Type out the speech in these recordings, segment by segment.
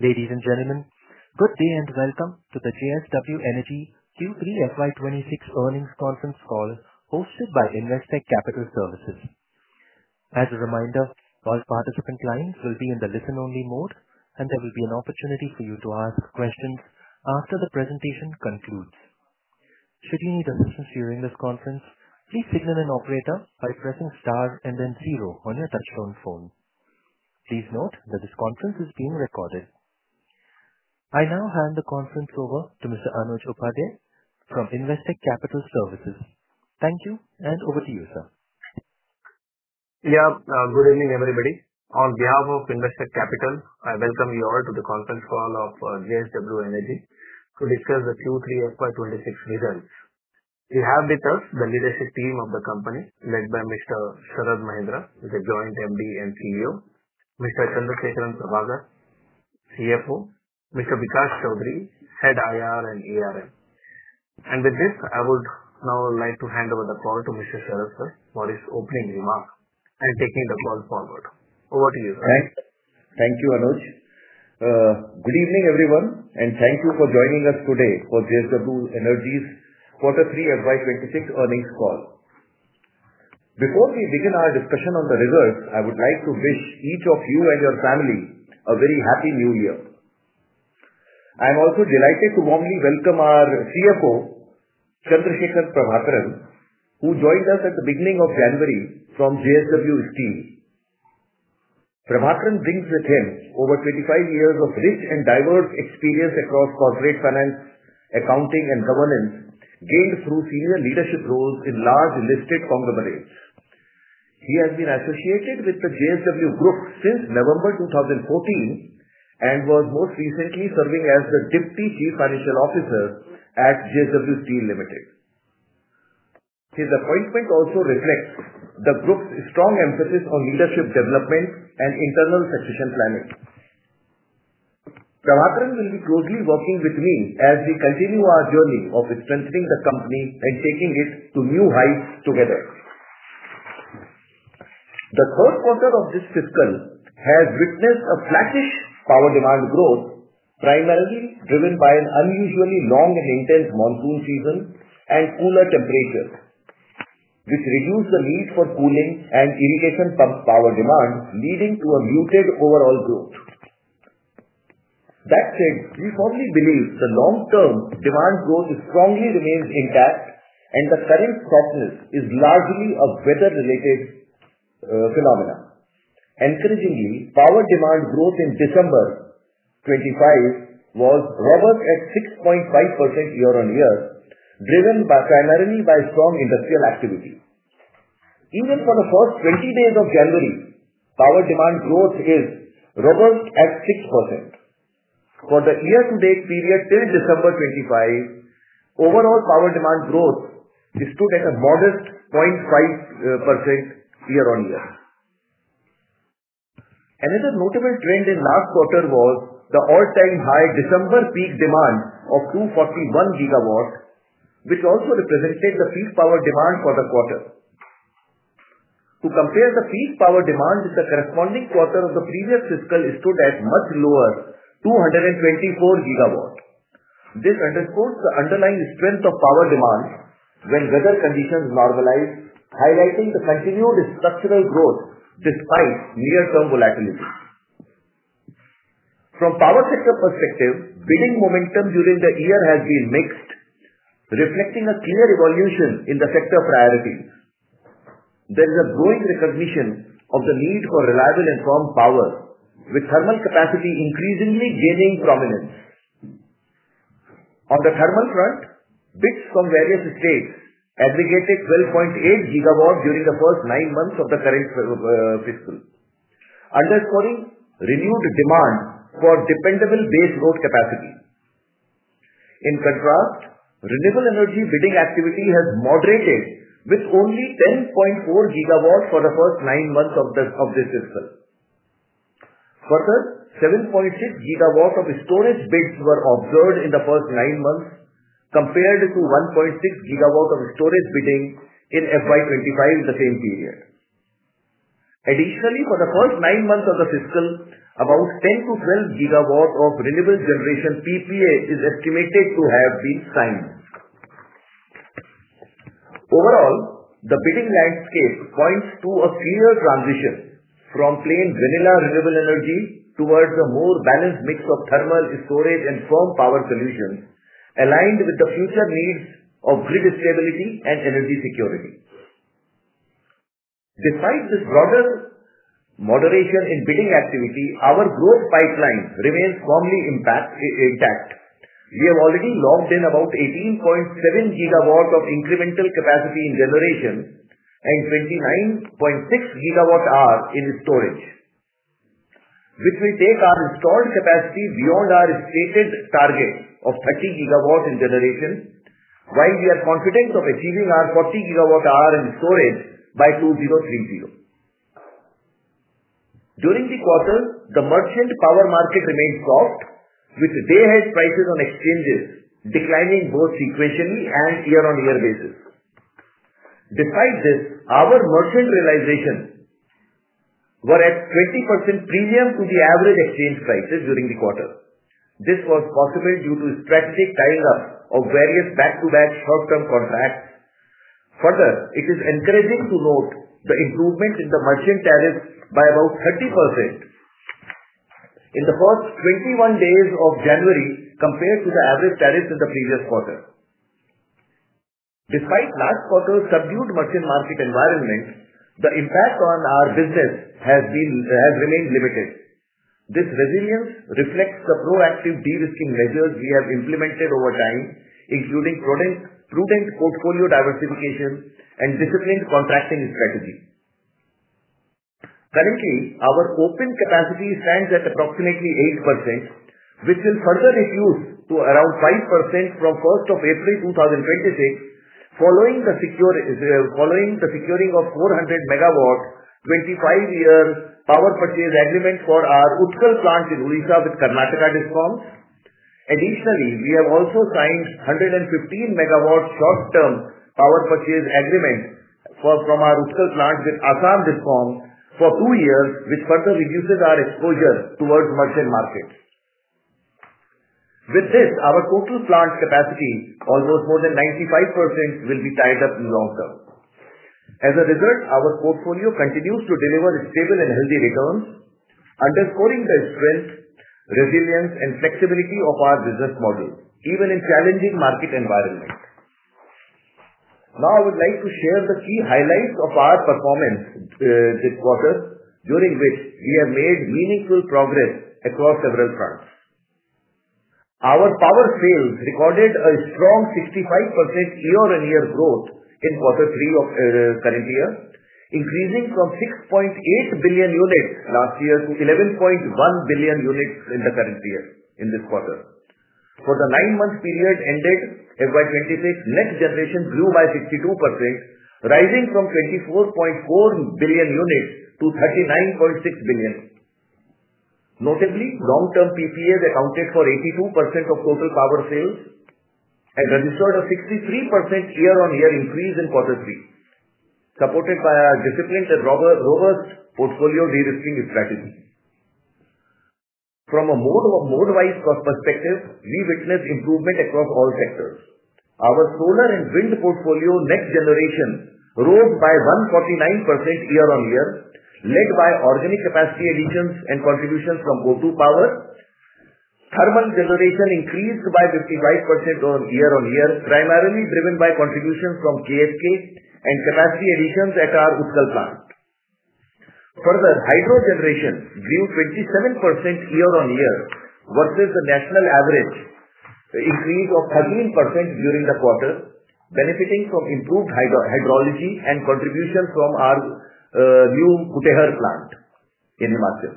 Ladies and gentlemen, good day and welcome to the JSW Energy Q3 FY26 earnings conference call hosted by Investec Capital Services. As a reminder, all participant lines will be in the listen-only mode, and there will be an opportunity for you to ask questions after the presentation concludes. Should you need assistance during this conference, please signal an operator by pressing star and then zero on your touchtone phone. Please note that this conference is being recorded. I now hand the conference over to Mr. Anuj Upadhyay from Investec Capital Services. Thank you, and over to you, sir. Good evening, everybody. On behalf of Investec Capital, I welcome you all to the conference call of JSW Energy to discuss the Q3 FY26 results. We have with us the leadership team of the company, led by Mr. Sharad Mahendra, the Joint MD and CEO, Mr. Chandrasekaran Prabhakar, CFO, Mr. Vikas Chaudhary, Head IR and ERM. And with this, I would now like to hand over the call to Mr. Sharad sir for his opening remarks and taking the call forward. Over to you, sir. Thank you, Anuj. Good evening, everyone, and thank you for joining us today for JSW Energy's Q3 FY26 earnings call. Before we begin our discussion on the results, I would like to wish each of you and your family a very happy new year. I am also delighted to warmly welcome our CFO, Chandrasekaran Prabhakaran, who joined us at the beginning of January from JSW Steel. Prabhakaran brings with him over 25 years of rich and diverse experience across corporate finance, accounting and governance, gained through senior leadership roles in large listed conglomerates. He has been associated with the JSW Group since November 2014 and was most recently serving as the Deputy Chief Financial Officer at JSW Steel Limited. His appointment also reflects the group's strong emphasis on leadership development and internal succession planning. Prabhakaran will be closely working with me as we continue our journey of strengthening the company and taking it to new heights together. The third quarter of this fiscal has witnessed a flattish power demand growth, primarily driven by an unusually long and intense monsoon season and cooler temperatures, which reduced the need for cooling and irrigation pump power demand, leading to a muted overall growth. That said, we firmly believe the long-term demand growth strongly remains intact and the current softness is largely a weather-related phenomenon. Encouragingly, power demand growth in December 25 was robust at 6.5% year-on-year, driven primarily by strong industrial activity. Even for the first 20 days of January, power demand growth is robust at 6%. For the year-to-date period till December 25, overall power demand growth stood at a modest 0.5% year-on-year. Another notable trend in last quarter was the all-time high December peak demand of 241 gigawatts, which also represented the peak power demand for the quarter. To compare, the peak power demand with the corresponding quarter of the previous fiscal stood at much lower, 224 gigawatts. This underscores the underlying strength of power demand when weather conditions normalize, highlighting the continued structural growth despite near-term volatility. From power sector perspective, bidding momentum during the year has been mixed, reflecting a clear evolution in the sector priorities. There is a growing recognition of the need for reliable and firm power, with thermal capacity increasingly gaining prominence. On the thermal front, bids from various states aggregated 12.8 gigawatts during the first 9 months of the current fiscal, underscoring renewed demand for dependable base load capacity. In contrast, renewable energy bidding activity has moderated with only 10.4 gigawatts for the first 9 months of this fiscal. Further, 7.6 gigawatts of storage bids were observed in the first 9 months compared to 1.6 gigawatts of storage bidding in FY25 in the same period. Additionally, for the first 9 months of the fiscal, about 10 to 12 gigawatt of renewable generation PPA is estimated to have been signed. Overall, the bidding landscape points to a clear transition from plain vanilla renewable energy towards a more balanced mix of thermal, storage, and firm power solutions aligned with the future needs of grid stability and energy security. Despite this broader moderation in bidding activity, our growth pipeline remains firmly intact. We have already logged in about 18.7 gigawatt of incremental capacity in generation and 29.6 gigawatt hour in storage, which will take our installed capacity beyond our stated target of 30 gigawatt in generation, while we are confident of achieving our 40 gigawatt hour in storage by 2030. During the quarter, the merchant power market remained soft, with day-ahead prices on exchanges declining both sequentially and year-on-year basis. Despite this, our merchant realization were at 20% premium to the average exchange prices during the quarter. This was possible due to strategic tying up of various back-to-back short-term contracts. Further, it is encouraging to note the improvement in the merchant tariffs by about 30% in the first 21 days of January compared to the average tariffs in the previous quarter. Despite last quarter's subdued merchant market environment, the impact on our business has remained limited. This resilience reflects the proactive de-risking measures we have implemented over time, including prudent portfolio diversification and disciplined contracting strategy. Currently, our open capacity stands at approximately 8%, which will further reduce to around 5% from 1st of April 2026, following the securing of 400 megawatt 25-year power purchase agreement for our Utkal plant in Odisha with Karnataka DISCOMs. Additionally, we have also signed 115 megawatt short-term power purchase agreement from our Utkal plant with Assam DISCOM for 2 years, which further reduces our exposure towards merchant markets. With this, our total plant capacity, almost more than 95%, will be tied up in long term. As a result, our portfolio continues to deliver stable and healthy returns, underscoring the strength, resilience, and flexibility of our business model, even in challenging market environments. Now, I would like to share the key highlights of our performance this quarter, during which we have made meaningful progress across several fronts. Our power sales recorded a strong 65% year-on-year growth in quarter 3 of current year, increasing from 6.8 billion units last year to 11.1 billion units in the current year, in this quarter. For the 9-month period ended FY26, net generation grew by 62%, rising from 24.4 billion units to 39.6 billion. Notably, long-term PPAs accounted for 82% of total power sales and registered a 63% year-on-year increase in quarter 3, supported by a disciplined and robust portfolio de-risking strategy. From a mode-wise perspective, we witnessed improvement across all sectors. Our solar and wind portfolio net generation rose by 149% year-on-year, led by organic capacity additions and contributions from O2 Power. Thermal generation increased by 55% year-on-year, primarily driven by contributions from KSK and capacity additions at our Utkal plant. Further, hydro generation grew 27% year-on-year versus the national average increase of 13% during the quarter, benefiting from improved hydrology and contributions from our new Kutehr plant in Himachal.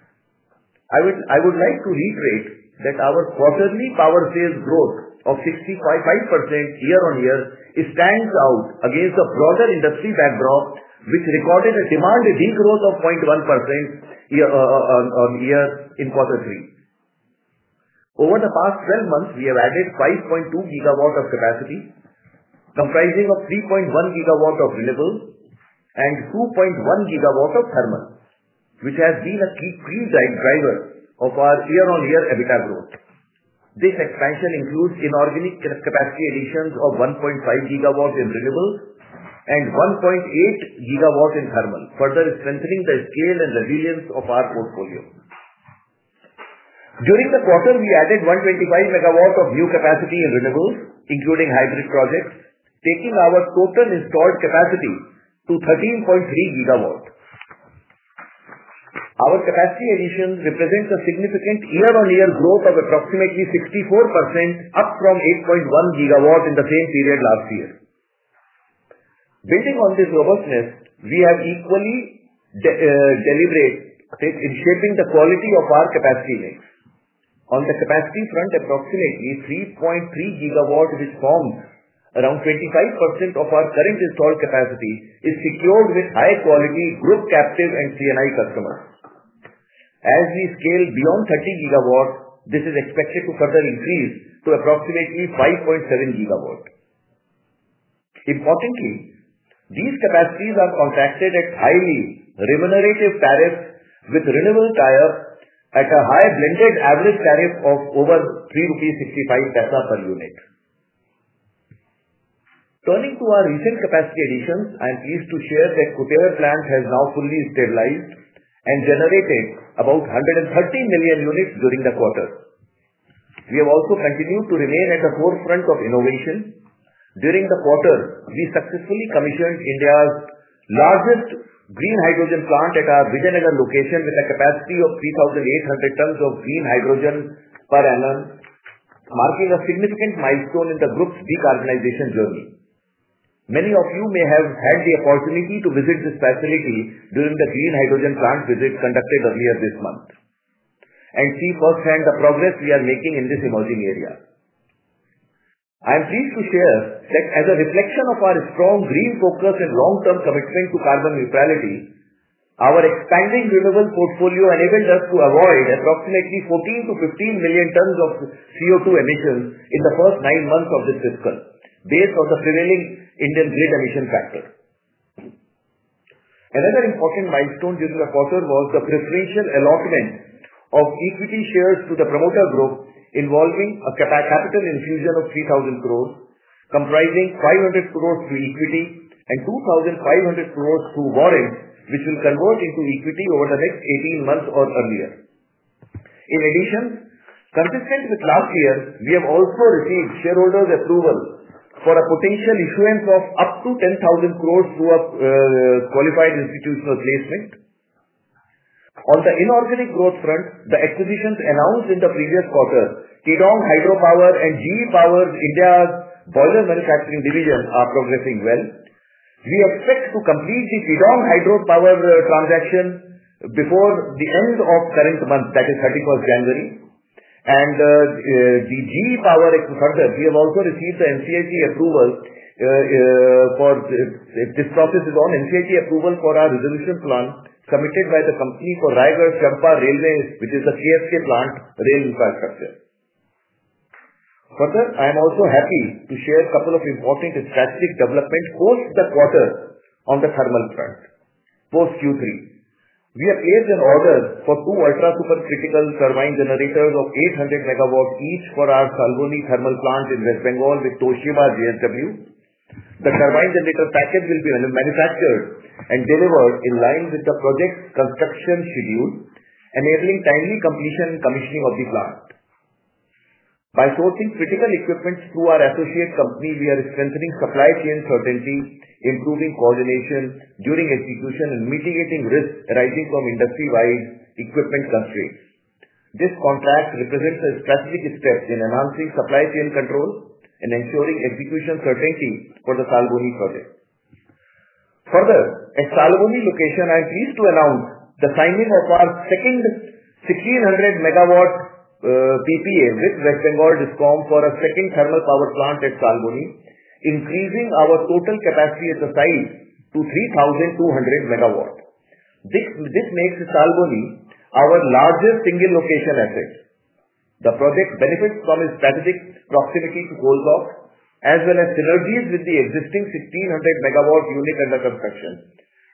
I would like to reiterate that our quarterly power sales growth of 65% year-on-year stands out against the broader industry backdrop, which recorded a demand degrowth of 0.1% year-on-year in quarter 3. Over the past 12 months, we have added 5.2 gigawatt of capacity, comprising of 3.1 gigawatt of renewables and 2.1 GW of thermal, which has been a key driver of our year-on-year EBITDA growth. This expansion includes inorganic capacity additions of 1.5 GW in renewables and 1.8 GW in thermal, further strengthening the scale and resilience of our portfolio. During the quarter, we added 125 MW of new capacity in renewables, including hybrid projects, taking our total installed capacity to 13.3 GW. Our capacity addition represents a significant year-on-year growth of approximately 64%, up from 8.1 GW in the same period last year. Building on this robustness, we have equally deliberate in shaping the quality of our capacity mix. On the capacity front, approximately 3.3 GW, which forms around 25% of our current installed capacity, is secured with high-quality group captive and C&I customers. As we scale beyond 30 GW, this is expected to further increase to approximately 5.7 GW. Importantly, these capacities are contracted at highly remunerative tariffs with renewable tie-up at a high blended average tariff of over 3.65 rupees per unit. Turning to our recent capacity additions, I am pleased to share that Kutehr plant has now fully stabilized and generated about 130 million units during the quarter. We have also continued to remain at the forefront of innovation. During the quarter, we successfully commissioned India's largest green hydrogen plant at our Vijayanagar location with a capacity of 3,800 tons of green hydrogen per annum, marking a significant milestone in the group's decarbonization journey. Many of you may have had the opportunity to visit this facility during the green hydrogen plant visit conducted earlier this month and see firsthand the progress we are making in this emerging area. I am pleased to share that as a reflection of our strong green focus and long-term commitment to carbon neutrality, our expanding renewable portfolio enabled us to avoid approximately 14 to 15 million tons of CO2 emissions in the first 9 months of this fiscal, based on the prevailing Indian grid emission factor. Another important milestone during the quarter was the preferential allotment of equity shares to the promoter group, involving a capital infusion of 3,000 crores, comprising 500 crores through equity and 2,500 crores through warrants, which will convert into equity over the next 18 months or earlier. In addition, consistent with last year, we have also received shareholders' approval for a potential issuance of up to 10,000 crores through a qualified institutional placement. On the inorganic growth front, the acquisitions announced in the previous quarter, Tidong Hydropower and GE Power India's boiler manufacturing division, are progressing well. We expect to complete the Tidong Hydropower transaction before the end of current month, that is 31st January. And the GE Power, further, we have also received the NCLT approval this process is on NCLT approval for our resolution plan submitted by the company for Raigarh-Champa Railway, which is the KSK plant rail infrastructure. Further, I am also happy to share a couple of important strategic developments post the quarter on the thermal front. Post Q3, we have placed an order for 2 ultra-supercritical turbine generators of 800 MW each for our Salboni thermal plant in West Bengal with Toshiba JSW. The turbine generator package will be manufactured and delivered in line with the project's construction schedule, enabling timely completion and commissioning of the plant. By sourcing critical equipment through our associate company, we are strengthening supply chain certainty, improving coordination during execution, and mitigating risks arising from industry-wide equipment constraints. This contract represents a strategic step in enhancing supply chain control and ensuring execution certainty for the Salboni project. Further, at Salboni location, I am pleased to announce the signing of our second 1600 MW PPA with West Bengal Discom for a second thermal power plant at Salboni, increasing our total capacity at the site to 3,200 MW. This makes Salboni our largest single location asset. The project benefits from its strategic proximity to coal blocks, as well as synergies with the existing 1600 MW unit under construction,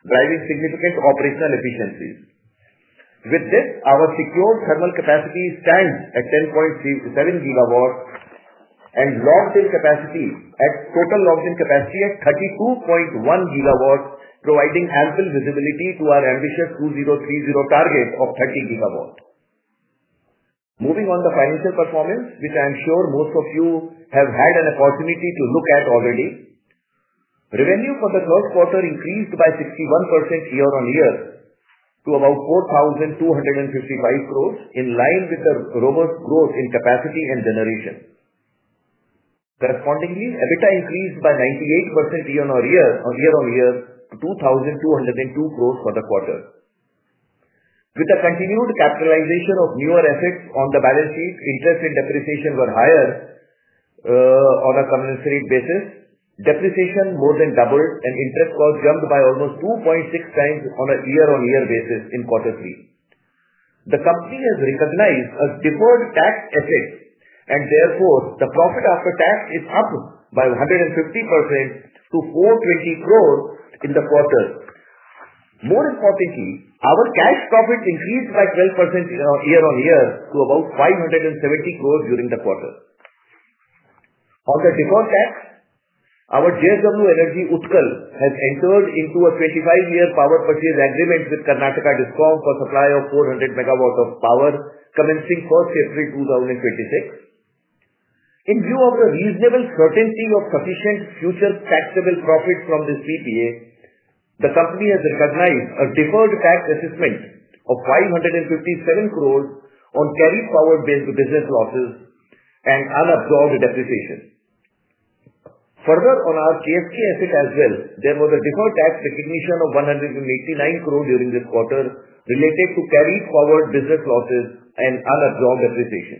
driving significant operational efficiencies. With this, our secured thermal capacity stands at 10.7 gigawatts and total logged-in capacity at 32.1 gigawatts, providing ample visibility to our ambitious 2030 target of 30 gigawatts. Moving on the financial performance, which I am sure most of you have had an opportunity to look at already. Revenue for the third quarter increased by 61% year-on-year to about 4,255 crores, in line with the robust growth in capacity and generation. Correspondingly, EBITDA increased by 98% year-on-year to 2,202 crores for the quarter. With the continued capitalization of newer assets on the balance sheet, interest and depreciation were higher on a commensurate basis. Depreciation more than doubled and interest cost jumped by almost 2.6 times on a year-on-year basis in quarter 3. The company has recognized a deferred tax asset, and therefore the profit after tax is up by 150% to 420 crores in the quarter. More importantly, our cash profits increased by 12% year-on-year to about 570 crores during the quarter. On the deferred tax, our JSW Energy Utkal has entered into a 25-year power purchase agreement with Karnataka Discom for supply of 400 megawatts of power commencing 1st April 2026. In view of the reasonable certainty of sufficient future taxable profits from this PPA, the company has recognized a deferred tax assessment of 557 crores on carried forward-based business losses and unabsorbed depreciation. Further, on our KSK asset as well, there was a deferred tax recognition of 189 crores during this quarter related to carried forward business losses and unabsorbed depreciation.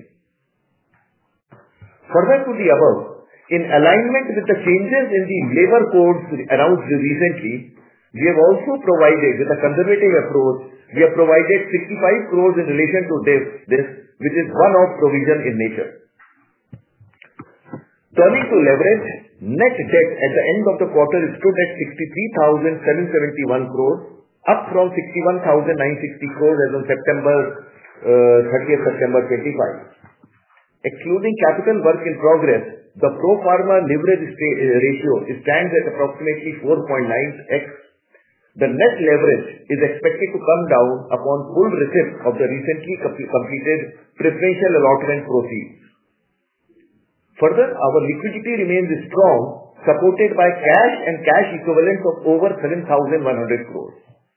Further to the above, in alignment with the changes in the labor codes announced recently, we have also provided, with a conservative approach, we have provided 65 crores in relation to this, which is one-off provision in nature. Turning to leverage, net debt at the end of the quarter stood at 63,771 crores, up from 61,960 crores as on 30th September 25. Excluding capital work in progress, the pro forma leverage ratio stands at approximately 4.9x. The net leverage is expected to come down upon full receipt of the recently completed preferential allotment proceeds. Further, our liquidity remains strong, supported by cash and cash equivalents of over 7,100 crores.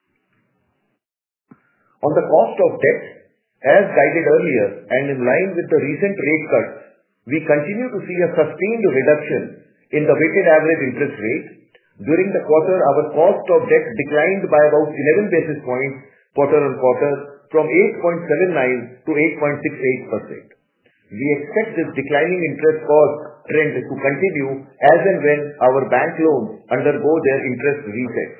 On the cost of debt, as guided earlier and in line with the recent rate cuts, we continue to see a sustained reduction in the weighted average interest rate. During the quarter, our cost of debt declined by about 11 basis points quarter-on-quarter from 8.79 to 8.68%. We expect this declining interest cost trend to continue as and when our bank loans undergo their interest resets.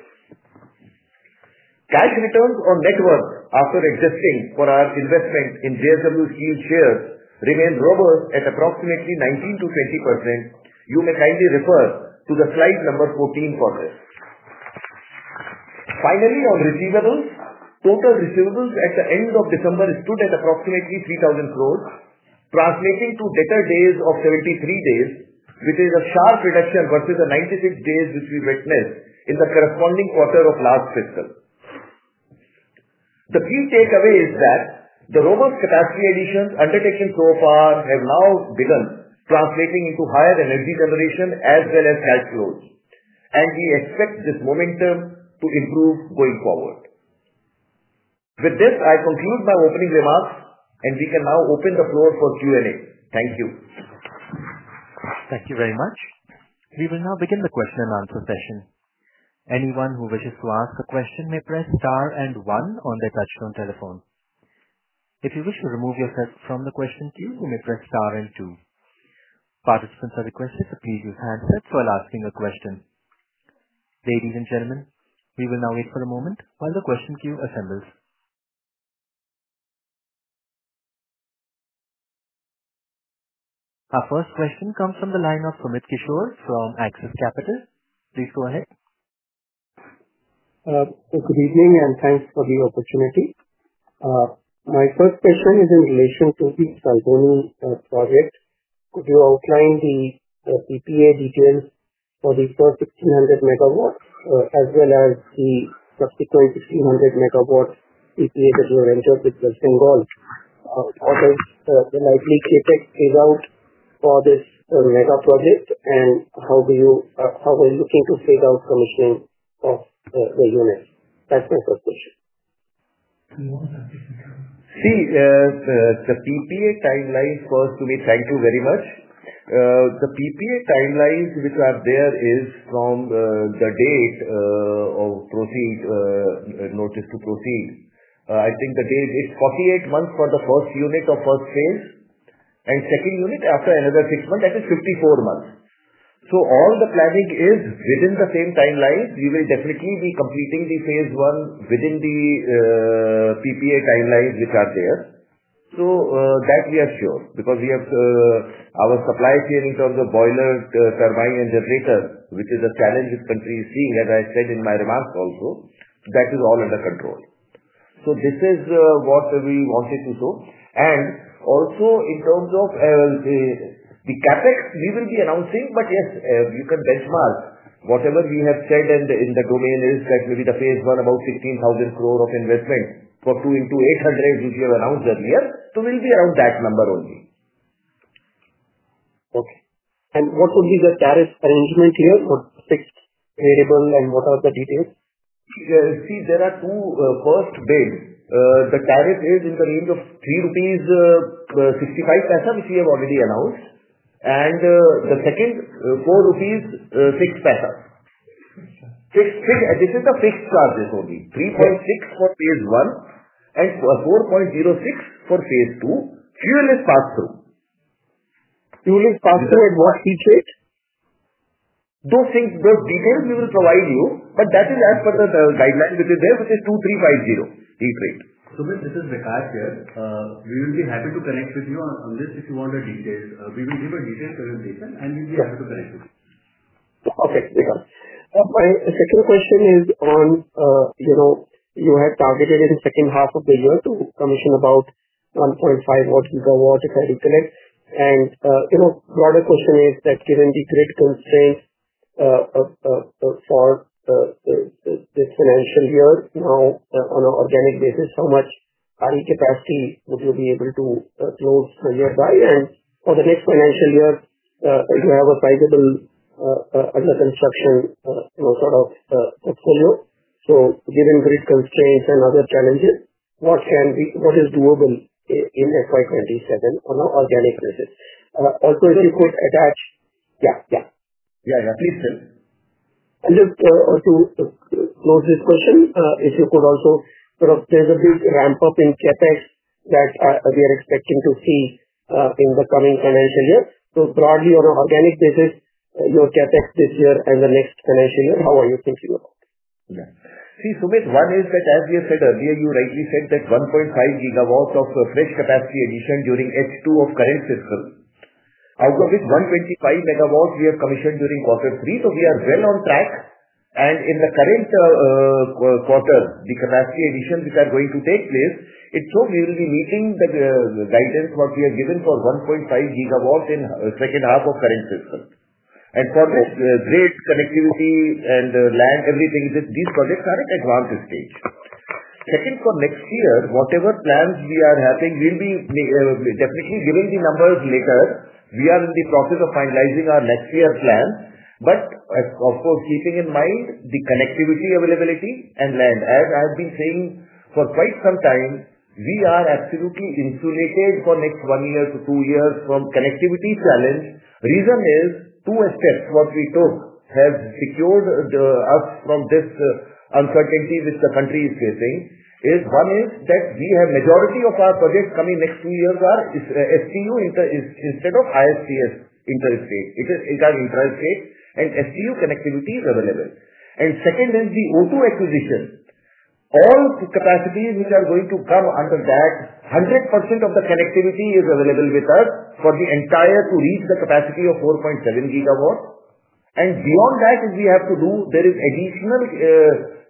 Cash returns on net worth after adjusting for our investment in JSW Steel shares remain robust at approximately 19 to 20%. You may kindly refer to the slide number 14 for this. Finally, on receivables, total receivables at the end of December stood at approximately 3,000 crores, translating to debtor days of 73 days, which is a sharp reduction versus the 96 days which we witnessed in the corresponding quarter of last fiscal. The key takeaway is that the robust capacity additions undertaken so far have now begun translating into higher energy generation as well as cash flows, and we expect this momentum to improve going forward. With this, I conclude my opening remarks, and we can now open the floor for Q&A. Thank you. Thank you very much. We will now begin the question and answer session. Anyone who wishes to ask a question may press star and 1 on their touchtone telephone. If you wish to remove yourself from the question queue, you may press star and 2. Participants are requested to please use handsets while asking a question. Ladies and gentlemen, we will now wait for a moment while the question queue assembles. Our first question comes from the line of Sumit Kishore from Axis Capital. Please go ahead. Good evening, and thanks for the opportunity. My first question is in relation to the Salboni project. Could you outline the PPA details for the first 1,600 megawatts, as well as the subsequent 1,600 megawatts PPA that you have entered with West Bengal? What is the likely CapEx phase out for this mega project, and how are you looking to phase out commissioning of the units? That's my first question. See, the PPA timelines, first, Sumit, thank you very much. The PPA timelines which are there is from the date of notice to proceed. I think the date is 48 months for the first unit of first phase, and second unit after another 6 months, that is 54 months. So all the planning is within the same timelines. We will definitely be completing the phase 1 within the PPA timelines which are there. So that we are sure, because we have our supply chain in terms of boiler, turbine and generator, which is a challenge this country is seeing, as I said in my remarks also, that is all under control. So this is what we wanted to show. And also in terms of the CapEx, we will be announcing, but yes, you can benchmark. Whatever we have said in the domain is that maybe the phase 1 about 16,000 crore of investment for 2 into 800 which we have announced earlier. So we'll be around that number only. Okay. And what would be the tariff arrangement here? What fixed, variable, and what are the details? See, there are two first bid. The tariff is in the range of 3 rupees 65 which we have already announced, and the second 4 rupees 6 paisa. This is the fixed charges only. 3.6 for phase 1 and 4.06 for phase 2. Fuel is passed through. Fuel is passed through at what heat rate? Those details we will provide you, but that is as per the guideline which is there, which is 2350 heat rate. Sumit, this is Vikas here. We will be happy to connect with you on this if you want the details. We will give a detailed presentation and we'll be happy to connect with you. Okay, Vikas. My second question is on, you had targeted in the second half of the year to commission about 1.5 gigawatt, if I recollect. And, broader question is that given the grid constraints for this financial year, now on an organic basis, how much RE capacity would you be able to close the year by? And for the next financial year, you have a sizable under construction portfolio. So given grid constraints and other challenges, what is doable in FY 27 on an organic basis? Also, if you could attach... Please tell. And just to close this question, if you could also there's a big ramp up in CapEx that we are expecting to see in the coming financial year. So broadly on an organic basis, your CapEx this year and the next financial year, how are you thinking about it? Yeah. See, Sumit, one is that as we have said earlier, you rightly said that 1.5 gigawatts of fresh capacity addition during H2 of current fiscal, out of which 125 megawatts we have commissioned during quarter 3. So we are well on track. And in the current quarter, the capacity additions which are going to take place, we will be meeting the guidance what we have given for 1.5 gigawatts in second half of current fiscal. And for this, great connectivity and land, everything, these projects are at advanced stage. Second, for next year, whatever plans we are having, we'll be definitely giving the numbers later. We are in the process of finalizing our next year plan. But of course, keeping in mind the connectivity availability and land. As I have been saying for quite some time, we are absolutely insulated for next 1 year to 2 years from connectivity challenge. Reason is, 2 steps what we took have secured us from this uncertainty which the country is facing. One is that we have majority of our projects coming next 2 years are STU instead of ISTS interstate. It is intrastate and STU connectivity is available. And second is the O2 acquisition. All capacities which are going to come under that, 100% of the connectivity is available with us for the entire to reach the capacity of 4.7 gigawatts. And beyond that, if we have to do, there is additional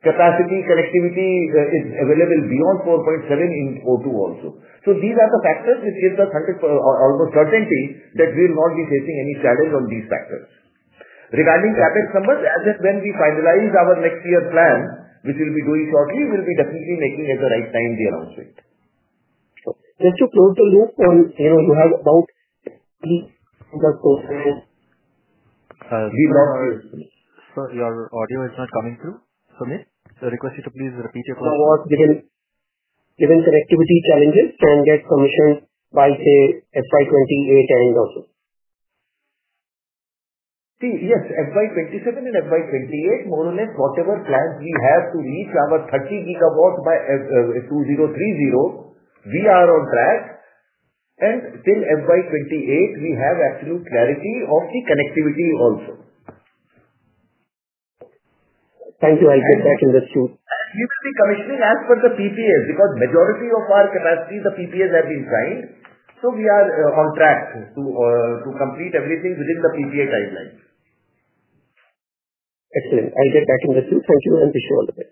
capacity, connectivity is available beyond 4.7 in O2 also. So these are the factors which gives us almost certainty that we will not be facing any challenge on these factors. Regarding CapEx numbers, as and when we finalize our next year plan, which we'll be doing shortly, we'll be definitely making at the right time the announcement. Just to close the loop on, you have about the process. Sir, your audio is not coming through. Sumit, I request you to please repeat your question. What, given connectivity challenges, can get commissioned by, say, FY 28 end also? See, yes, FY 27 and FY 28, more or less, whatever plans we have to reach our 30 gigawatts by 2030, we are on track. And till FY 28, we have absolute clarity of the connectivity also. Thank you. I'll get back in the queue. We will be commissioning as per the PPAs, because majority of our capacity, the PPAs have been signed. So we are on track to complete everything within the PPA timeline. Excellent. I'll get back in the queue. Thank you and wish you all the best.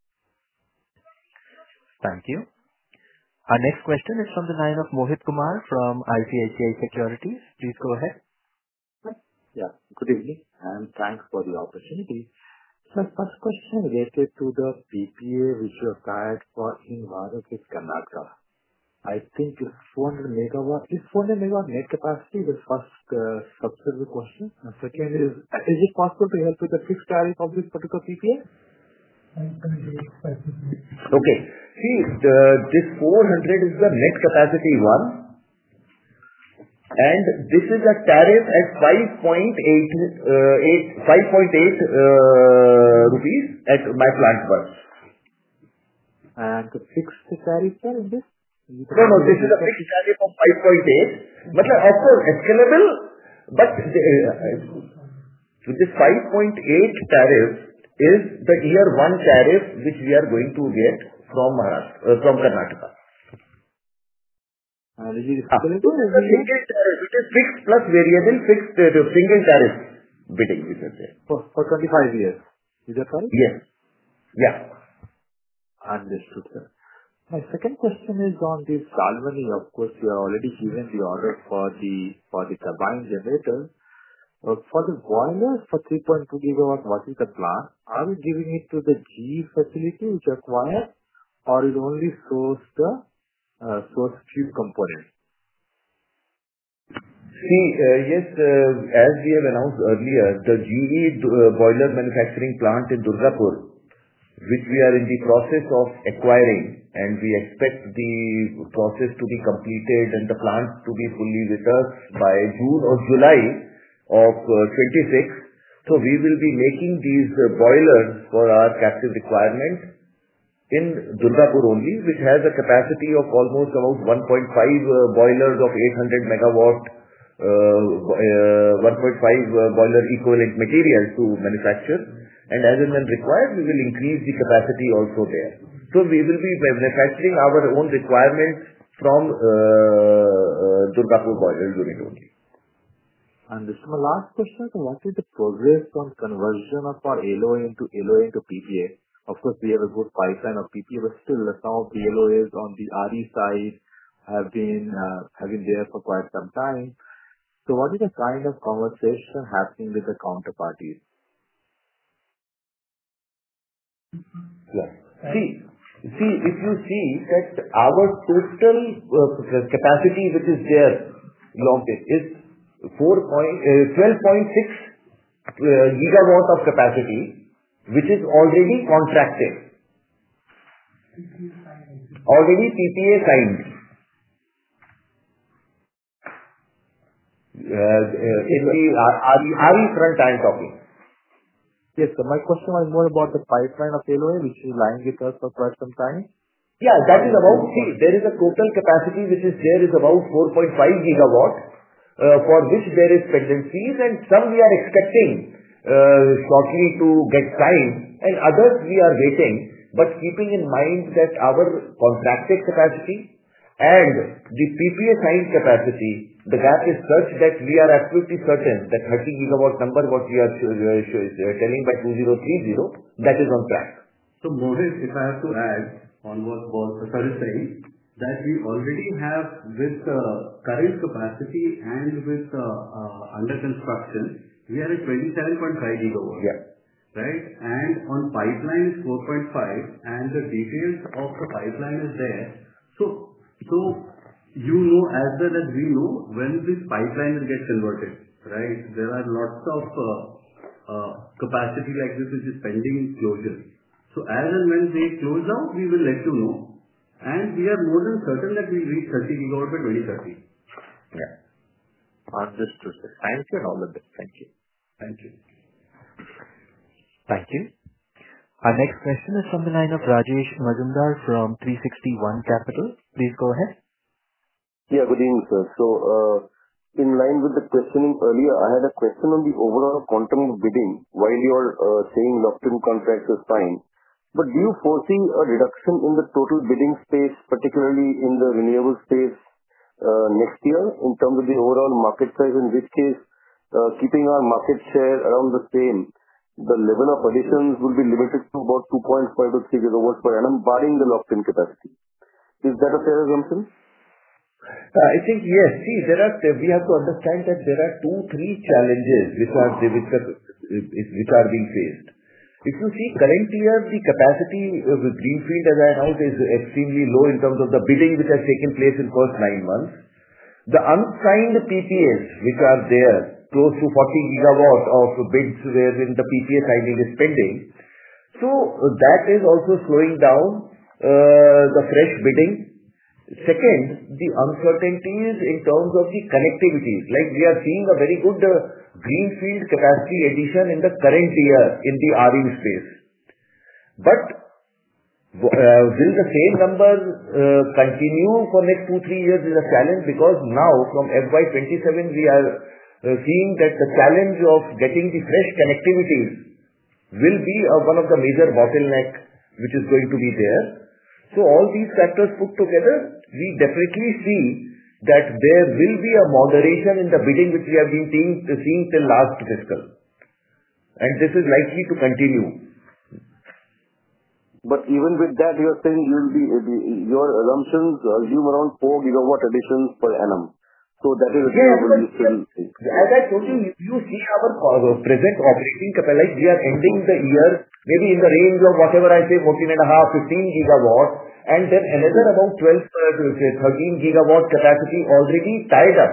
Thank you. Our next question is from the line of Mohit Kumar from ICICI Securities. Please go ahead. Yeah, good evening and thanks for the opportunity. So first question related to the PPA which you applied for in Bharat with Karnataka. I think it's 400 megawatt. Is 400 megawatt net capacity the first subsidiary question? And second is it possible to help with the fixed tariff of this particular PPA? Okay. See, this 400 is the net capacity one. And this is a tariff at 5.8 rupees at my plant first. And the fixed tariff in this? No, this is a fixed tariff of 5.8. But of course, escalable, but this 5.8 tariff is the year one tariff which we are going to get from Karnataka. And is it escalable? It is fixed plus variable fixed single tariff bidding, which is there. For 25 years. Is that right? Yes. Yeah. Understood, sir. My second question is on the Salboni. Of course, you are already given the order for the turbine generator. For the boilers for 3.2 gigawatt, what is the plan? Are we giving it to the GE facility which acquired, or it only source few components? See, yes, as we have announced earlier, the GE boiler manufacturing plant in Durgapur, which we are in the process of acquiring, and we expect the process to be completed and the plant to be fully with us by June or July of 26. So we will be making these boilers for our captive requirement in Durgapur only, which has a capacity of almost about 1.5 boilers of 800 megawatt, 1.5 boiler equivalent material to manufacture. And as and when required, we will increase the capacity also there. So we will be manufacturing our own requirements from Durgapur boiler unit only. And this is my last question. So what is the progress on conversion of our LOA into PPA? Of course, we have a good pipeline of PPA, but still some of the LOAs on the RE side have been there for quite some time. So what is the kind of conversation happening with the counterparties? Yeah. See, if you see that our total capacity which is there long term is 12.6 gigawatt of capacity, which is already contracted, already PPA signed. In the RE front I am talking. Yes, so my question was more about the pipeline of LOA, which is lying with us for quite some time. Yeah, that is about, see, there is a total capacity which is there is about 4.5 gigawatt, for which there is pendencies, and some we are expecting shortly to get signed, and others we are waiting, but keeping in mind that our contracted capacity and the PPA signed capacity, the gap is such that we are absolutely certain that 30 gigawatt number what we are telling by 2030, that is on track. Mohit, if I have to add on what Sir is saying, that we already have with current capacity and with under construction, we are at 27.5 gigawatts. Yeah. Right? And on pipeline is 4.5, and the details of the pipeline is there. So you know as well as we know when this pipeline will get converted, right? There are lots of capacity like this which is pending closure. So as and when they close out, we will let you know. And we are more than certain that we will reach 30 gigawatt by 2030. Yeah. Understood, sir. Thank you and all the best. Thank you. Thank you. Thank you. Our next question is from the line of Rajesh Majumdar from 360 ONE Capital. Please go ahead. Yeah, good evening, sir. In line with the questioning earlier, I had a question on the overall quantum of bidding. While you're saying locked-in contracts is fine, but do you foresee a reduction in the total bidding space, particularly in the renewable space, next year in terms of the overall market size, in which case, keeping our market share around the same, the level of additions will be limited to about 2.5 to 3 gigawatts per annum, barring the locked-in capacity. Is that a fair assumption? I think yes. See, we have to understand that there are 2-3 challenges which are being faced. If you see current year, the capacity of the greenfield, as I announced, is extremely low in terms of the bidding which has taken place in first 9 months. The unsigned PPAs which are there, close to 40 gigawatt of bids wherein the PPA signing is pending. So that is also slowing down the fresh bidding. Second, the uncertainties in terms of the connectivities. Like we are seeing a very good greenfield capacity addition in the current year in the RE space. But will the same number continue for next 2-3 years is a challenge, because now from FY27 we are seeing that the challenge of getting the fresh connectivities will be one of the major bottleneck which is going to be there. So all these factors put together, we definitely see that there will be a moderation in the bidding which we have been seeing till last fiscal. And this is likely to continue. But even with that, you are saying your assumptions assume around 4 gigawatt additions per annum. So that is as I told you, you see our present operating capacity, like we are ending the year maybe in the range of whatever I say 14.5, 15 gigawatt, and then another about 12 to 13 gigawatt capacity already tied up.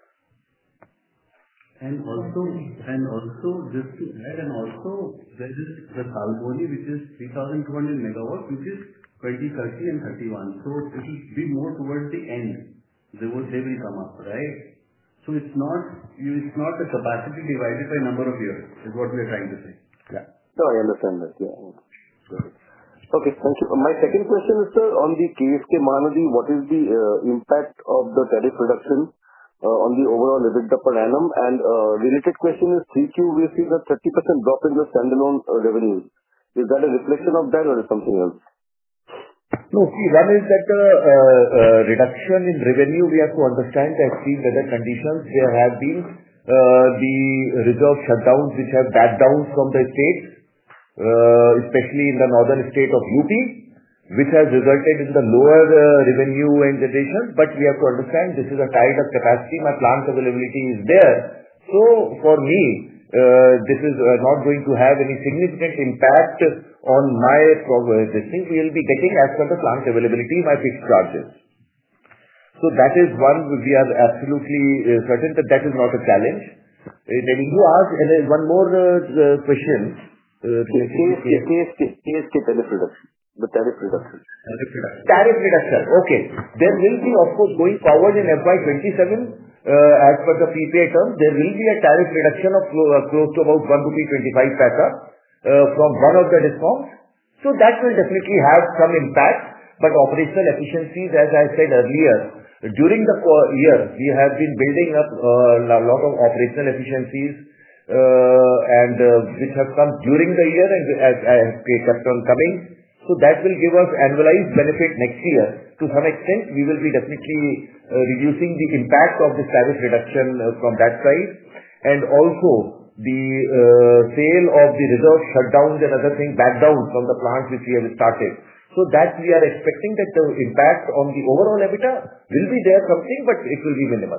And also just to add, there is the Salboni, which is 3,200 megawatts, which is 2030 and 31. So it will be more towards the end. They will come up, right? So it's not the capacity divided by number of years, is what we are trying to say. Yeah. No, I understand that. Yeah. Okay, thank you. My second question is, sir, on the KSK Mahanadi, what is the impact of the tariff reduction on the overall EBITDA per annum? And related question is, 3Q, we see the 30% drop in the standalone revenues. Is that a reflection of that or is something else? No, see, one is that the reduction in revenue, we have to understand that see weather conditions, there have been the reserve shutdowns which have backed down from the states, especially in the northern state of UP, which has resulted in the lower revenue and generation. But we have to understand this is a tied up capacity, my plant availability is there. So for me, this is not going to have any significant impact on my this thing. We will be getting as per the plant availability, my fixed charges. So that is one, we are absolutely certain that is not a challenge. Then you ask, and then one more question. KSK tariff reduction. The tariff reduction. Tariff reduction. Okay. There will be, of course, going forward in FY27, as per the PPA terms, there will be a tariff reduction of close to about 1.25 rupee from one of the DISCOMs. So that will definitely have some impact. But operational efficiencies, as I said earlier, during the year, we have been building up a lot of operational efficiencies and which have come during the year and as kept on coming. So that will give us annualized benefit next year. To some extent, we will be definitely reducing the impact of this tariff reduction from that side. And also, the sale of the reserve shutdowns and other things back down from the plants which we have started. That we are expecting that the impact on the overall EBITDA will be there something, but it will be minimal.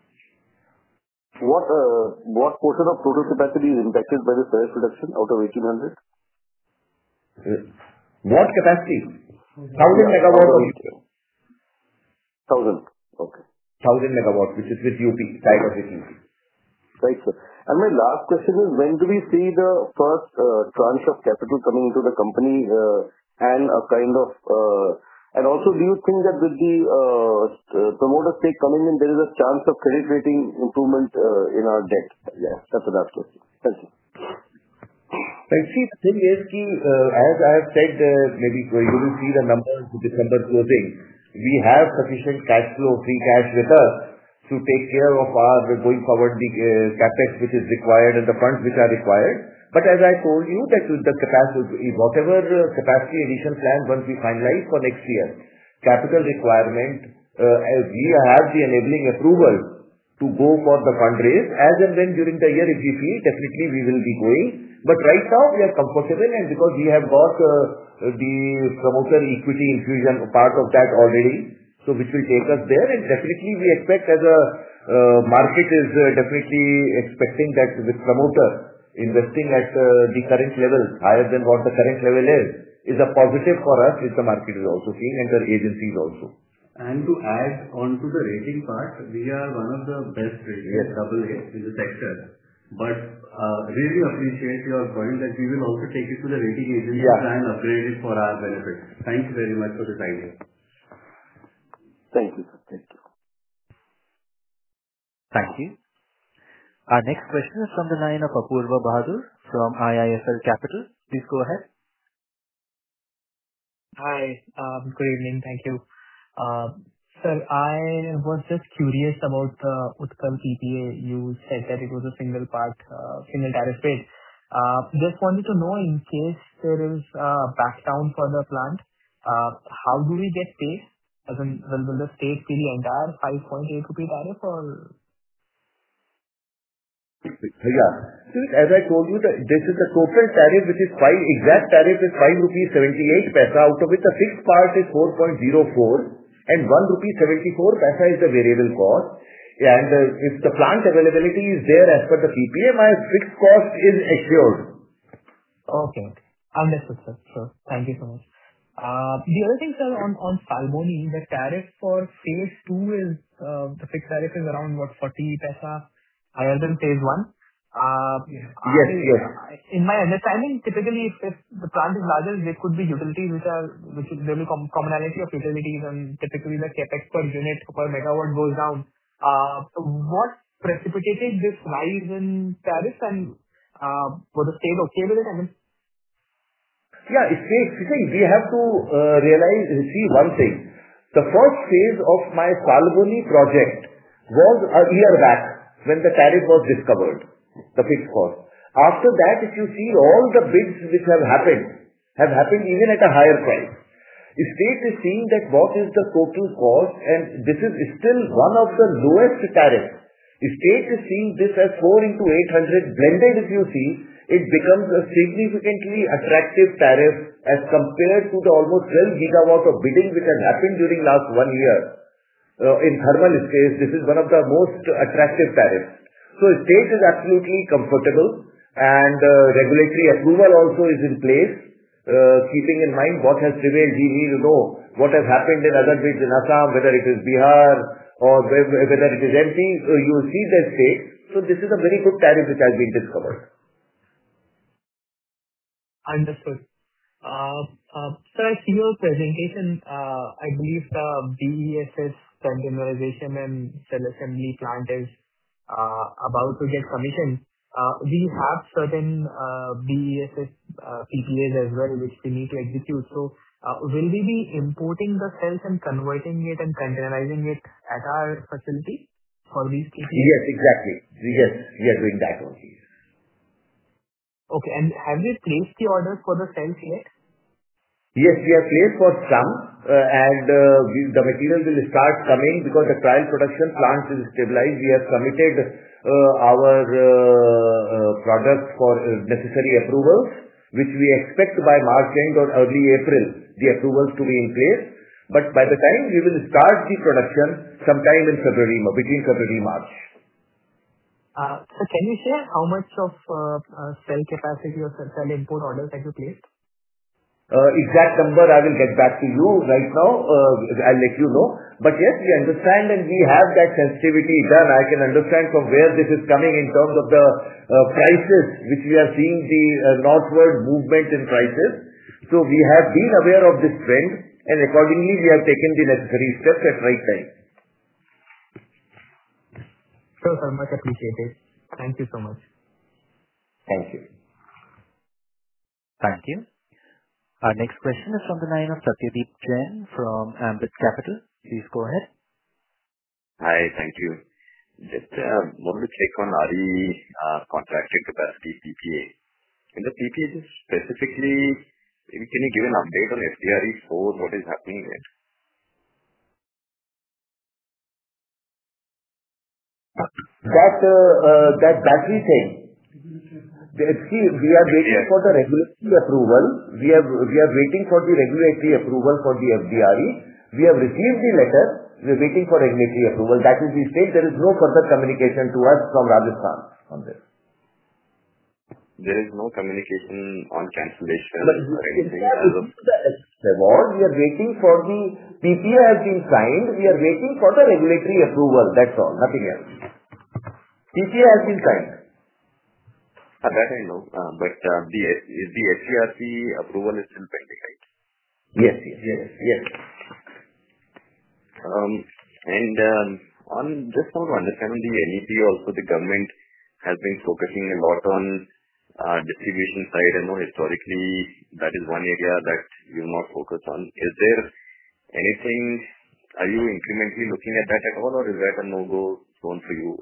What portion of total capacity is impacted by the tariff reduction out of 1,800? What capacity? 1,000 megawatts of 1,000. Okay. 1,000 megawatts, which is with UP, side of with UP. Right, sir. My last question is, when do we see the first tranche of capital coming into the company, and also, do you think that with the promoter stake coming in, there is a chance of credit rating improvement in our debt? Yeah, that's the last question. Thank you. See, the thing is, as I have said, maybe you will see the numbers with December closing. We have sufficient cash flow, free cash with us to take care of our going forward the capex which is required and the funds which are required. As I told you, that with the capacity, whatever capacity addition plan once we finalize for next year, capital requirement, we have the enabling approval to go for the fundraise as and when during the year if we feel, definitely we will be going. Right now we are comfortable, and because we have got the promoter equity infusion part of that already, which will take us there, and definitely we expect as a market is definitely expecting that with promoter investing at the current level, higher than what the current level is a positive for us, which the market is also seeing and the agencies also. To add on to the rating part, we are one of the best rated AA in the sector. Really appreciate your point that we will also take it to the rating agencies and upgrade it for our benefit. Thank you very much for this idea. Thank you, sir. Thank you. Thank you. Our next question is from the line of Apoorva Bahadur from IIFL Capital. Please go ahead. Hi. Good evening. Thank you. Sir, I was just curious about the Utkal PPA. You said that it was a single tariff rate. Just wanted to know, in case there is a back down for the plant, how do we get paid? As in, will the state pay the entire 5.8 rupee tariff or? Yeah. As I told you, this is the total tariff, which is exact tariff is 5.78 rupees, out of which the fixed part is 4.04 and 1.74 rupee is the variable cost. If the plant availability is there as per the PPA, my fixed cost is assured. Okay. Understood, sir. Sure. Thank you so much. The other thing, sir, on Salboni, the tariff for phase 2 is, the fixed tariff is around, 40 paisa higher than phase 1? Yes. In my understanding, typically, if the plant is larger, there could be utilities which there will be commonality of utilities, and typically the capex per unit per megawatt goes down. What precipitated this rise in tariffs, and was the state okay with it? We have to see one thing. The first phase of my Salboni project was a year back when the tariff was discovered, the fixed cost. After that, if you see all the bids which have happened even at a higher price. The state is seeing that what is the total cost, and this is still one of the lowest tariffs. The state is seeing this as 4 into 800 blended. If you see, it becomes a significantly attractive tariff as compared to the almost 12 gigawatts of bidding which has happened during last 1 year. In thermal space, this is one of the most attractive tariffs. The state is absolutely comfortable, and regulatory approval also is in place. Keeping in mind what has prevailed, we need to know what has happened in other bids in Assam, whether it is Bihar or whether it is MP. You will see the state. This is a very good tariff which has been discovered. Understood. Sir, I see your presentation. I believe the BESS containerization and cell assembly plant is about to get commissioned. We have certain BESS PPAs as well, which we need to execute. Will we be importing the cells and converting it and containerizing it at our facility for these PPAs? Yes, exactly. Yes, we are doing that only. Okay. Have you placed the orders for the cells yet? Yes, we have placed for some, and the material will start coming because the trial production plant is stabilized. We have committed our products for necessary approvals, which we expect by March end or early April, the approvals to be in place. But by the time we will start the production sometime in February, between February and March. So can you share how much of cell capacity or cell import orders have you placed? Exact number I will get back to you right now. I'll let you know. But yes, we understand and we have that sensitivity done. I can understand from where this is coming in terms of the prices, which we are seeing the northward movement in prices. So we have been aware of this trend and accordingly we have taken the necessary steps at right time. Sure, sir. Much appreciated. Thank you so much. Thank you. Thank you. Our next question is from the line of Satyadeep Jain from Ambit Capital. Please go ahead. Hi, thank you. Just wanted to check on RE contracted capacity PPA. In the PPA, just specifically, can you give an update on FDRE-4, what is happening there? That battery thing. See, we are waiting for the regulatory approval. We are waiting for the regulatory approval for the FDRE. We have received the letter. We are waiting for regulatory approval. That is the state. There is no further communication to us from Rajasthan on this. There is no communication on cancellation or anything as of... We are waiting for the PPA has been signed. We are waiting for the regulatory approval. That's all. Nothing else. PPA has been signed. That I know. But the SCRC approval is still pending, right? Yes. Just want to understand on the NEP also, the government has been focusing a lot on distribution side. I know historically that is one area that you not focus on. Is there anything, are you incrementally looking at that at all, or is that a no-go zone for you?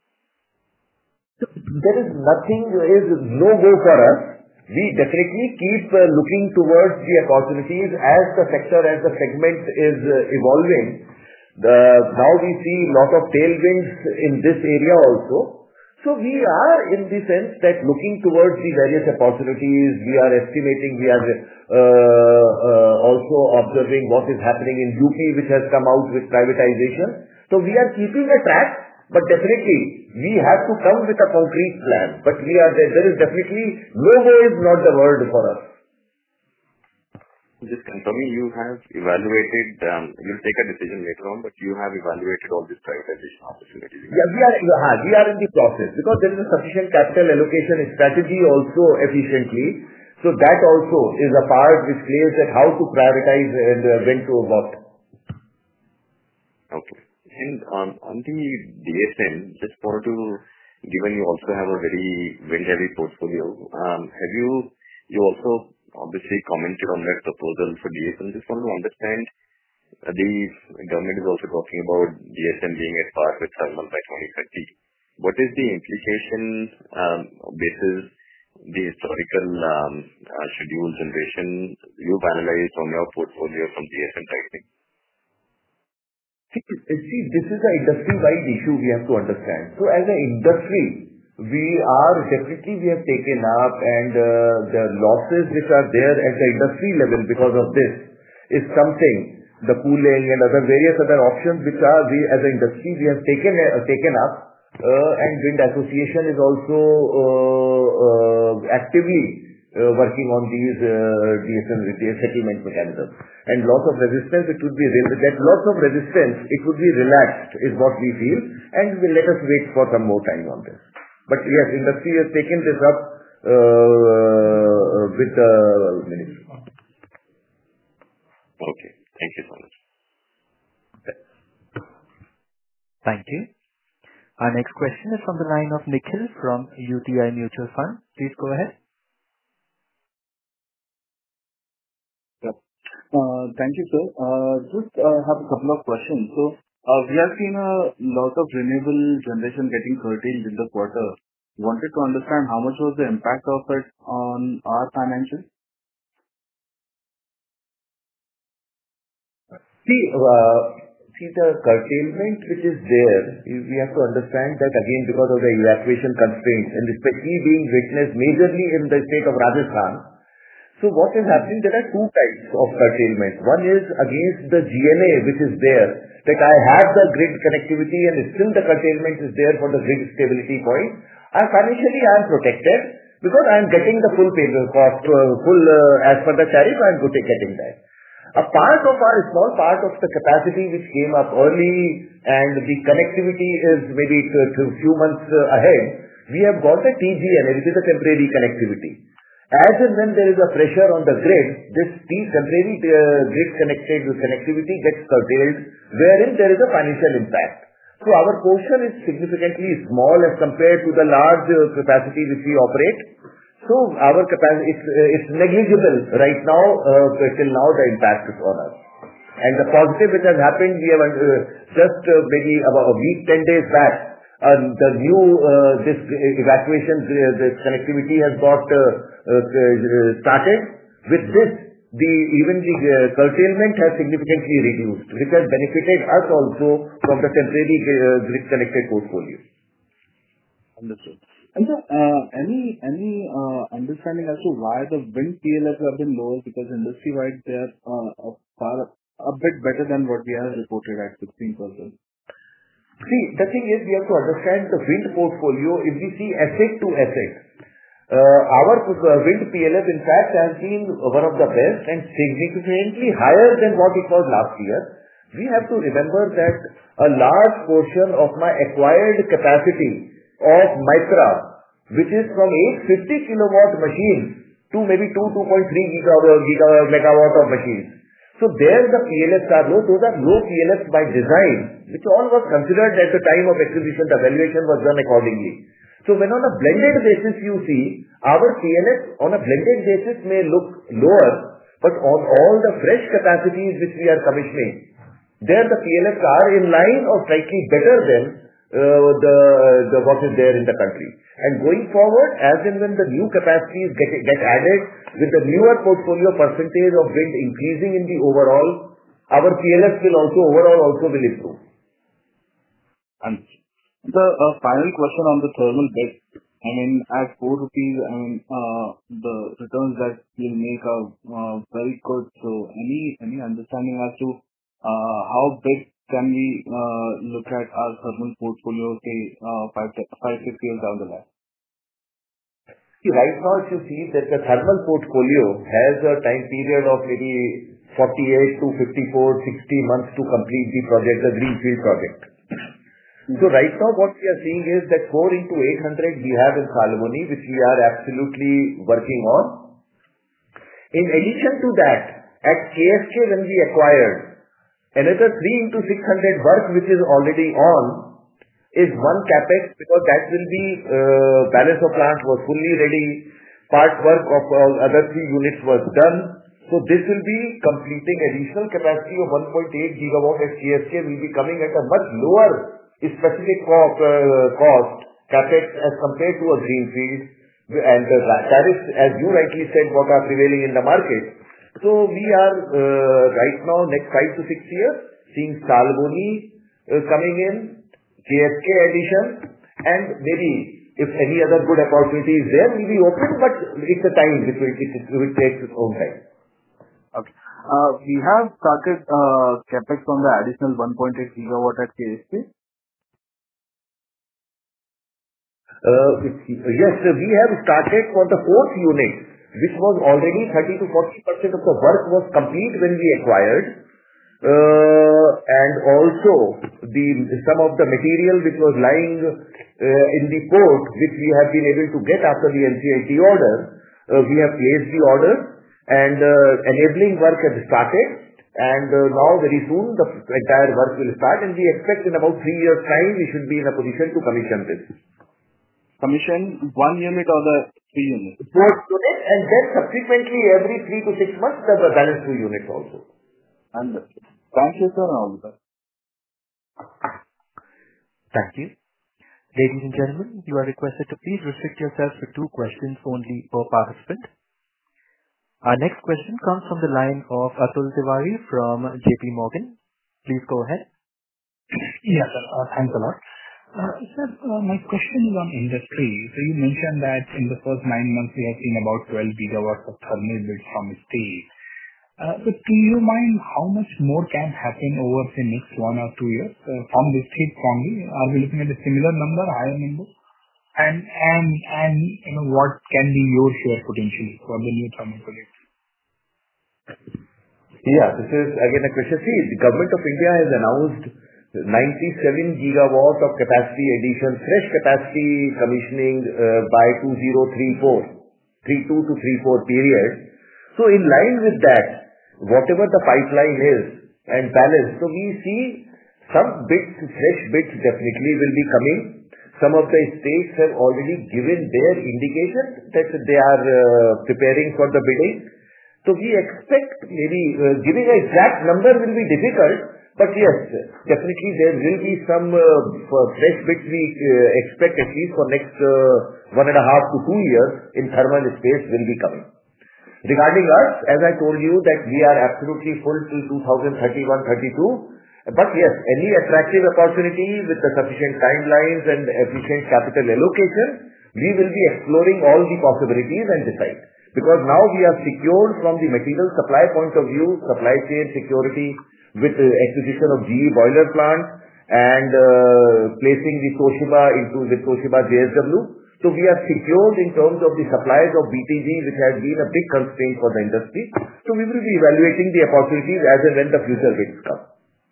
There is nothing, is no-go for us. We definitely keep looking towards the opportunities as the sector, as the segment is evolving. Now we see lot of tailwinds in this area also. So we are in the sense that looking towards the various opportunities, we are estimating, we are also observing what is happening in UP, which has come out with privatization. So we are keeping a track, but definitely we have to come with a concrete plan. But there is definitely no-go is not the word for us. Just confirming, you have evaluated, you'll take a decision later on, but you have evaluated all these privatization opportunities. Yeah, we are in the process because there is a sufficient capital allocation strategy also efficiently. So that also is a part which plays that how to prioritize and when to what. Okay. And on the DSM, just wanted to, given you also have a very wind-heavy portfolio, you also obviously commented on that proposal for DSM. Just want to understand, the government is also talking about DSM being at par with thermal by 2030. What is the implication basis the historical schedule generation you've analyzed on your portfolio from DSM tightening? See, this is an industry-wide issue we have to understand. So as an industry, we have taken up and the losses which are there at the industry level because of this is something, the cooling and various other options which are we as an industry we have taken up and Wind Association is also actively working on these DSM settlement mechanisms. And loss of resistance, it would be relaxed is what we feel, and will let us wait for some more time on this. But yes, industry has taken this up with the ministry. Okay. Thank you so much. Thank you. Our next question is from the line of Nikhil from UTI Mutual Fund. Please go ahead. Thank you, sir. Just have a couple of questions. So, we have seen a lot of renewable generation getting curtailed in the quarter. Wanted to understand how much was the impact of it on our financials? See, See, the curtailment which is there, we have to understand that again because of the evacuation constraints and especially being witnessed majorly in the state of Rajasthan. So what is happening, there are two types of curtailment. One is against the GNA which is there, that I have the grid connectivity and still the curtailment is there for the grid stability point. Financially I am protected because I am getting the full payment cost, as per the tariff I am getting that. A small part of the capacity which came up early and the connectivity is maybe a few months ahead, we have got the TGNA, which is a temporary connectivity. As and when there is a pressure on the grid, this temporary grid connectivity gets curtailed, wherein there is a financial impact. So our portion is significantly small as compared to the large capacity which we operate. So our capacity is negligible right now. Till now the impact is on us. And the positive which has happened, we have just maybe about a week, 10 days back, the new this evacuation, this connectivity has got started. With this, even the curtailment has significantly reduced, which has benefited us also from the temporary grid connected portfolio. Understood. And sir, any understanding as to why the wind PLFs have been lower? Because industry-wide they are a bit better than what we have reported at 16%. See, the thing is, we have to understand the wind portfolio. If we see asset to asset, our wind PLF in fact has been one of the best and significantly higher than what it was last year. We have to remember that a large portion of my acquired capacity of Mytrah, which is from 850 kilowatt machines to maybe 2.3 megawatt of machines. So there the PLFs are low. Those are low PLFs by design, which all was considered at the time of acquisition. The valuation was done accordingly. So when on a blended basis you see, our PLF on a blended basis may look lower, but on all the fresh capacities which we are commissioning, there the PLFs are in line or slightly better than the what is there in the country. And going forward, as and when the new capacities get added, with the newer portfolio percentage of wind increasing in the overall, our PLFs will also improve. And the final question on the thermal bit. I mean, at 4 rupees, I mean, the returns that you'll make are very good. So any understanding as to how big can we look at our thermal portfolio, say, 5-6 years down the line? See, right now, if you see that the thermal portfolio has a time period of maybe 48 to 54, 60 months to complete the project, the greenfield project. So right now, what we are seeing is that 4 into 800 we have in Salboni, which we are absolutely working on. In addition to that, at KSK when we acquired, another 3 into 600 work which is already on is one capex, because that will be balance of plant was fully ready, part work of all other 3 units was done. So this will be completing additional capacity of 1.8 gigawatt at KSK will be coming at a much lower specific cost capex as compared to a greenfield, and the tariffs, as you rightly said, what are prevailing in the market. So we are right now next 5 to 6 years seeing Salboni coming in, KSK addition, and maybe if any other good opportunity is there, we'll be open, but it's a time which will take its own time. Okay. We have started capex on the additional 1.8 gigawatt at KSK. Yes, we have started for the 4th unit, which was already 30 to 40% of the work was complete when we acquired. And also some of the material which was lying in the port, which we have been able to get after the NCLT order, we have placed the order, and enabling work has started, and now very soon the entire work will start, and we expect in about 3 years time we should be in a position to commission this. Commission 1 unit or the 3 units? 4 units, and then subsequently every 3 to 6 months the balance 2 units also. Understood. Thank you, sir. Thank you. Ladies and gentlemen, you are requested to please restrict yourselves to 2 questions only per participant. Our next question comes from the line of Atul Tiwari from JP Morgan. Please go ahead. Yes, sir. Thanks a lot. Sir, my question is on industry. You mentioned that in the first 9 months, we have seen about 12 gigawatts of thermal bids from state. Do you mind how much more can happen over the next 1 or 2 years from this state only? Are we looking at a similar number, higher number? What can be your share potentially for the new thermal projects? Yeah, this is again a question. See, the Government of India has announced 97 gigawatt of capacity addition, fresh capacity commissioning by 32 to 34 period. In line with that, whatever the pipeline is and balance, we see some bids, fresh bids definitely will be coming. Some of the states have already given their indication that they are preparing for the bidding. We expect maybe giving an exact number will be difficult, but yes, definitely there will be some fresh bids we expect at least for next 1.5 to 2 years in thermal space will be coming. Regarding us, as I told you that we are absolutely full till 2031-32. Yes, any attractive opportunity with the sufficient timelines and efficient capital allocation, we will be exploring all the possibilities and decide. Now we are secured from the material supply point of view, supply chain security with acquisition of GE boiler plant and placing the Toshiba JSW. We are secured in terms of the supplies of BTG, which has been a big constraint for the industry. We will be evaluating the opportunities as and when the future bids come.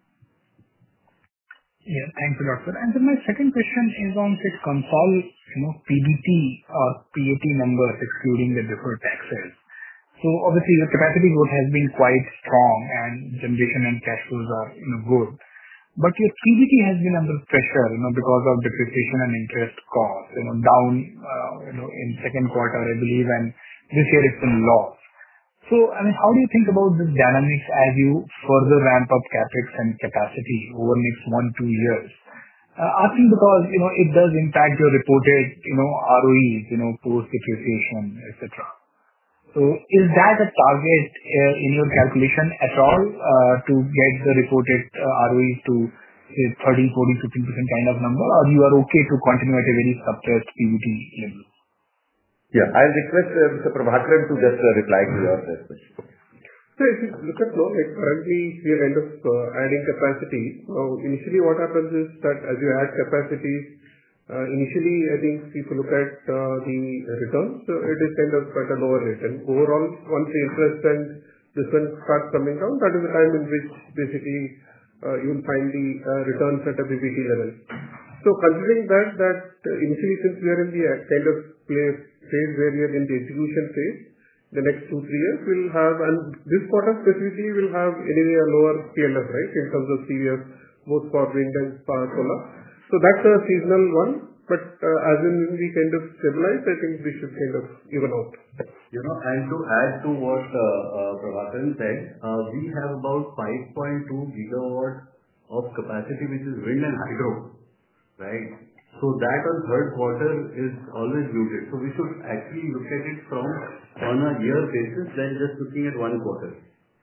Yeah, thanks a lot, sir. My second question is on this PBT or PAT numbers excluding the deferred taxes. Obviously the capacity growth has been quite strong and generation and cash flows are good. Your PBT has been under pressure because of depreciation and interest costs down in second quarter, I believe, and this year it's been loss. How do you think about this dynamics as you further ramp up CapEx and capacity over next 1-2 years? Asking because it does impact your reported ROEs, post depreciation, etc. Is that a target in your calculation at all to get the reported ROEs to say 13, 14, 15% kind of number, or you are okay to continue at a very suppressed PBT level? Yeah, I'll request Mr. Prabhakaran to just reply to your question. If you look at currently we are adding capacity. Initially what happens is that as you add capacity, initially I think if you look at the returns, it is kind of at a lower rate. Overall, once the interest and this one starts coming down, that is the time in which basically you will find the returns at a PBT level. Considering that initially, since we are in the kind of phase where we are in the execution phase, the next 2-3 years we'll have, and this quarter specifically will have anyway a lower PLF, right, in terms of CUF, both for wind and solar. That's a seasonal one, but as in when we kind of stabilize, I think we should kind of even out. And to add to what Prabhakaran said, we have about 5.2 gigawatts of capacity which is wind and hydro, right? That on third quarter is always muted. We should actually look at it on a year basis than just looking at 1 quarter.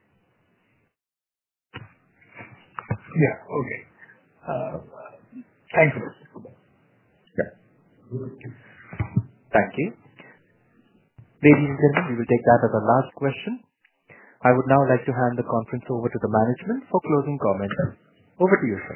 Yeah. Okay. Thank you. Yeah. Thank you. Ladies and gentlemen, we will take that as our last question. I would now like to hand the conference over to the management for closing comments. Over to you, sir.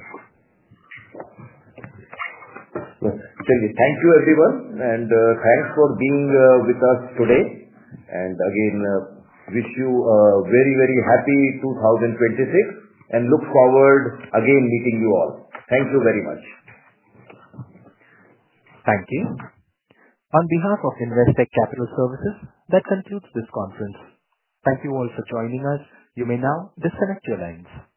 Thank you everyone, and thanks for being with us today. Again, wish you a very, very happy 2026 and look forward again meeting you all. Thank you very much. Thank you. On behalf of Investec Capital Services, that concludes this conference. Thank you all for joining us. You may now disconnect your lines.